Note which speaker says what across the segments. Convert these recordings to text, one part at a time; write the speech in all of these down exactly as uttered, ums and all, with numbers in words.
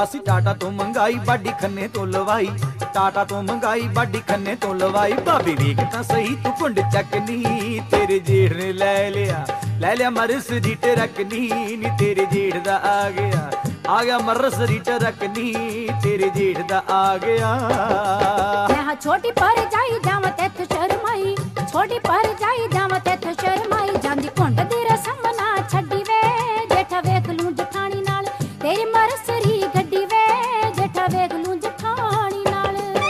Speaker 1: ਹੁੰਦਾ ਸੀ ਟਾਟਾ ਤੋਂ ਮੰਗਾਈ ਬਾਡੀ ਖੰਨੇ ਤੋਂ ਲਵਾਈ, ਟਾਟਾ ਤੋਂ ਮੰਗਾਈ ਬਾਡੀ ਖੰਨੇ ਤੋਂ ਲਵਾਈ। ਭਾਬੀ ਵੇਖ ਤਾਂ ਸਹੀ ਤੂੰ ਕੁੰਡ ਚੱਕਨੀ, ਤੇਰੇ ਜੇਠ ਨੇ ਲੈ ਲਿਆ ਲੈ ਲਿਆ ਮਰਸਡੀਜ਼ ਰੱਖਨੀ ਨੀ, ਤੇਰੇ ਜੇਠ ਦਾ ਆ ਗਿਆ ਆ ਗਿਆ ਮਰਸਡੀਜ਼ ਰੱਖਨੀ, ਤੇਰੇ ਜੇਠ ਦਾ ਆ ਗਿਆ।
Speaker 2: ਮੈਂ ਛੋਟੀ ਪਰ ਜਾਈ ਜਾਵਾਂ ਤੈਥੋਂ ਸ਼ਰਮਾਈ, ਛੋਟੀ ਪਰ ਜਾਈ ਜਾਵਾਂ ਤੈਥੋਂ ਸ਼ਰਮਾਈ, ਜਾਂਦੀ ਕੁੰਡ ਦੀ ਰਸਮ ਨਾ ਛੱਡੀ ਵੇ, ਜੇਠਾ ਵੇਖ ਲੂੰ ਜਠਾਣੀ ਨਾਲ ਤੇਰੀ ਮਰਸਰੀ ਗੱਡੀ ਵੇ, ਜੇਠਾ ਵੇਖ ਲੂੰ ਜਠਾਣੀ ਨਾਲ।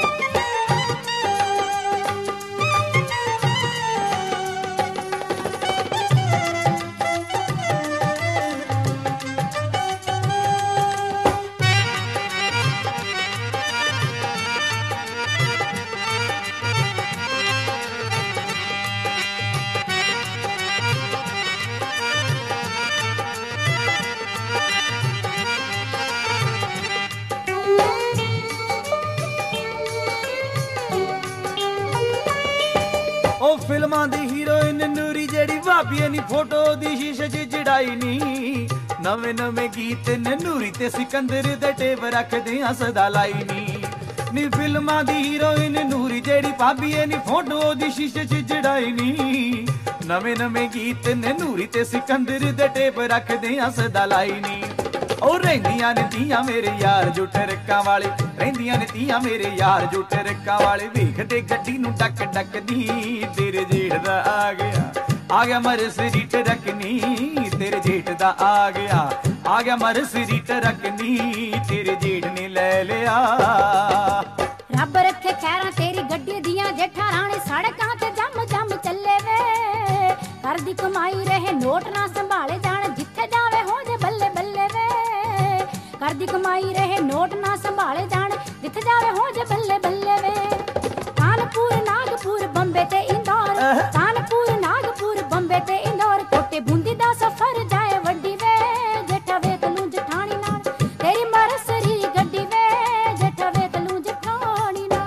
Speaker 1: ਉਹ ਫਿਲਮਾਂ ਦੀ ਹੀਰੋਇਨ ਨੂਰੀ ਜਿਹੜੀ ਭਾਬੀਏ ਨੀ ਫੋਟੋ ਦੀ ਸ਼ੀਸ਼ੇ 'ਚ ਜੜਾਈ ਨੀ, ਨਵੇਂ ਨਵੇਂ ਗੀਤ ਨੇ ਨੂਰੀ ਤੇ ਸਿਕੰਦਰ ਦੇ ਟੇਪ ਰੱਖਦੇ ਆ ਸਦਾ ਲਾਈ ਨੀ, ਨੀ ਫਿਲਮਾਂ ਦੀ ਹੀਰੋਇਨ ਨੂਰੀ ਜਿਹੜੀ ਭਾਬੀਏ ਨੀ ਫੋਟੋ ਦੀ ਸ਼ੀਸ਼ੇ 'ਚ ਜੜਾਈ ਨੀ, ਨਵੇਂ ਨਵੇਂ ਗੀਤ ਨੇ ਨੂਰੀ ਤੇ ਸਿਕੰਦਰ ਦੇ ਟੇਪ ਰੱਖਦੇ ਆ ਸਦਾ ਲਾਈ ਨੀ। ਉਹ ਰਹਿੰਦੀਆਂ ਨੇ ਧੀਆਂ ਮੇਰੇ ਯਾਰ ਜੋ ਟਰਕਾਂ ਵਾਲੇ, ਰਹਿੰਦੀਆਂ ਨੇ ਧੀਆਂ ਮੇਰੇ ਯਾਰ ਜੋ ਟਰਕਾਂ ਵਾਲੇ, ਵੇਖਦੇ ਗੱਡੀ ਨੂੰ ਡੱਕ ਡੱਕਦੀ, ਤੇਰੇ ਜੇਠ ਦਾ ਆ ਗਿਆ ਆ ਗਿਆ ਮਰਸਡੀਜ਼ ਰੱਖਨੀ, ਤੇਰੇ ਜੇਠ ਦਾ ਆ ਗਿਆ ਆ ਗਿਆ ਮਰਸਡੀਜ਼ ਰੱਖਨੀ, ਤੇਰੇ ਜੇਠ ਨੇ ਲੈ ਲਿਆ।
Speaker 2: ਰੱਬ ਰੱਖੇ ਖੈਰਾਂ ਤੇਰੀ ਗੱਡੀ ਦੀਆਂ ਜੇਠਾ ਰਾਣੇ, ਸੜਕਾਂ ਤੇ ਜੰਮ ਜੰਮ ਚੱਲੇ ਵੇ, ਘਰ ਦੀ ਕਮਾਈ ਰਹੇ ਨੋਟ ਨਾ ਸੰਭਾਲੇ ਜਾਣ, ਜਿੱਥੇ ਜਾਵੇ ਹੋ ਜੇ ਬੱਲੇ ਬੱਲੇ ਵੇ, ਘਰ ਦੀ ਕਮਾਈ ਰਹੇ ਨੋਟ ਨਾ ਸੰਭਾਲੇ ਜਾਣ, ਜਿੱਥੇ ਜਾਵੇ ਹੋ ਜੇ ਬੱਲੇ ਬੱਲੇ ਵੇ। ਕਾਨਪੁਰ ਨਾਗਪੁਰ ਬੰਬੇ ਤੇ ਇੰਦੌਰ, ਕਾਨਪੁਰ ਨਾਗਪੁਰ ਬੰਬੇ ਤੇ ਇੰਦੌਰ, ਕੋਟੇ ਬੂੰਦੀ ਦਾ ਸਫ਼ਰ ਜਾਏ ਵੱਡੀ ਵੇ, ਜੇਠਾ ਵੇਖ ਲੂੰ ਜਠਾਣੀ ਨਾਲ ਤੇਰੀ ਮਰਸਰੀ ਗੱਡੀ ਵੇ, ਜੇਠਾ ਵੇਖ ਲੂੰ ਜਠਾਣੀ ਨਾਲ।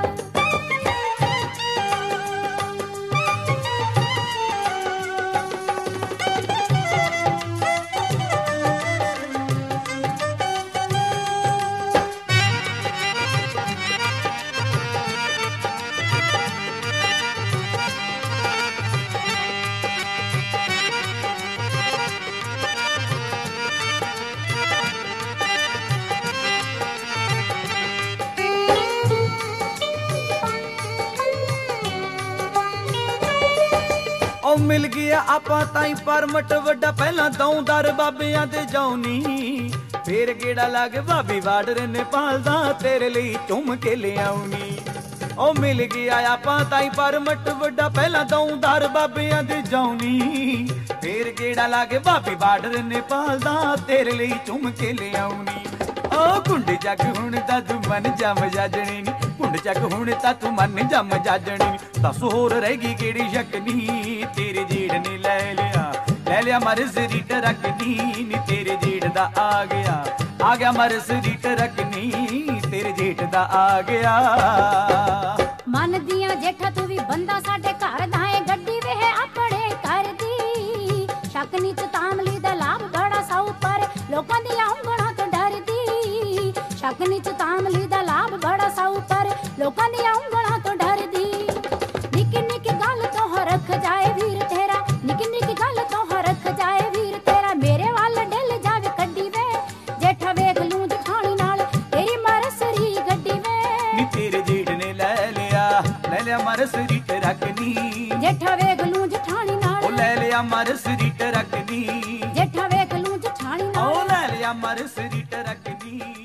Speaker 1: ਉਹ ਮਿਲ ਗਿਆ ਆਪਾਂ ਤਾਈ ਪਰਮਟ ਵੱਡਾ, ਪਹਿਲਾਂ ਦੌਂਦਰ ਬਾਬਿਆਂ ਤੇ ਜਾਉਣੀ, ਫੇਰ ਗੇੜਾ ਲਾ ਕੇ ਭਾਬੀ ਬਾਰਡਰ ਨੇਪਾਲ ਦਾ ਤੇਰੇ ਲਈ ਚੁੰਮ ਕੇ ਲਿਆਉਣੀ। ਉਹ ਮਿਲ ਗਿਆ ਆਪਾਂ ਤਾਈ ਪਰਮਟ ਵੱਡਾ, ਪਹਿਲਾਂ ਦੌਂਦਰ ਬਾਬਿਆਂ ਤੇ ਜਾਉਣੀ, ਫੇਰ ਗੇੜਾ ਲਾ ਕੇ ਭਾਬੀ ਬਾਰਡਰ ਨੇਪਾਲ ਦਾ ਤੇਰੇ ਲਈ ਚੁੰਮ ਕੇ ਲਿਆਉਣੀ। ਉਹ ਕੁੰਡ ਜੱਗ ਹੁਣ ਤਾਂ ਤੂੰ ਮਨ ਜਮ ਜਾਜਣੀ ਨੀ, ਕੁੰਡ ਜੱਗ ਹੁਣ ਤਾਂ ਤੂੰ ਮਨ ਜਮ ਜਾਜਣੀ ਨੀ, ਦੱਸ ਹੋਰ ਰਹਿ ਗਈ ਕਿਹੜੀ ਸ਼ੱਕ ਨੀ, ਤੇਰੇ ਜੇਠ ਨੇ ਲੈ ਲਿਆ ਲੈ ਲਿਆ ਮਰਸਡੀਜ਼ ਰੱਖਨੀ ਨੀ, ਤੇਰੇ ਜੇਠ ਦਾ ਆ ਗਿਆ ਆ ਗਿਆ ਮਰਸਡੀਜ਼ ਰੱਖਨੀ, ਤੇਰੇ ਜੇਠ ਦਾ ਆ ਗਿਆ।
Speaker 2: ਮਨ ਦੀਆਂ ਜੇਠਾ ਤੂੰ ਵੀ ਬੰਦਾ ਸਾਡੇ ਘਰ ਦਾ ਏ, ਗੱਡੀ ਵੇ ਆਪਣੇ ਘਰ ਦੀ, ਸ਼ੱਕ ਨੀ ਚ ਤਾਮਲੀ ਦਾ ਲਾਭ ਬੜਾ ਸੌ, ਪਰ ਲੋਕਾਂ ਦੀਆਂ ਉਂਗਲਾਂ ਤੋਂ ਡਰਦੀ, ਸ਼ੱਕ ਨੀ ਚ ਤਾਮਲੀ ਦਾ ਲਾਭ ਬੜਾ ਸੌ, ਪਰ ਲੋਕਾਂ ਦੀਆਂ ਉਂਗਲਾਂ ਤੋਂ ਡਰਦੀ। ਨਿੱਕੀ ਨਿੱਕੀ ਗੱਲ ਤੋਂ ਹਰਖ ਜਾਏ ਵੀਰ ਤੇਰਾ, ਨਿੱਕੀ ਨਿੱਕੀ ਗੱਲ ਤੋਂ ਹਰਖ ਜਾਏ ਵੀਰ ਤੇਰਾ, ਮੇਰੇ ਵੱਲ ਡਿੱਲ ਜਾਵੇ ਕੱਢੀ ਵੇ, ਜੇਠਾ ਵੇਖ ਲੂੰ ਜਠਾਣੀ ਨਾਲ ਤੇਰੀ ਮਰਸਰੀ ਗੱਡੀ ਵੇ,
Speaker 1: ਨੀ ਤੇਰੇ ਜੇਠ ਨੇ ਲੈ ਲਿਆ ਲੈ ਲਿਆ ਮਰਸਡੀਜ਼ ਰੱਖਨੀ,
Speaker 2: ਜੇਠਾ ਵੇਖ ਲੂੰ ਜਠਾਣੀ ਨਾਲ
Speaker 1: ਉਹ ਲੈ ਲਿਆ ਮਰਸਡੀਜ਼ ਰੱਖਨੀ,
Speaker 2: ਜੇਠਾ ਵੇਖ ਲੂੰ ਜਠਾਣੀ ਨਾਲ,
Speaker 1: ਉਹ ਲੈ ਲਿਆ ਮਰਸਡੀਜ਼ ਰੱਖਨੀ।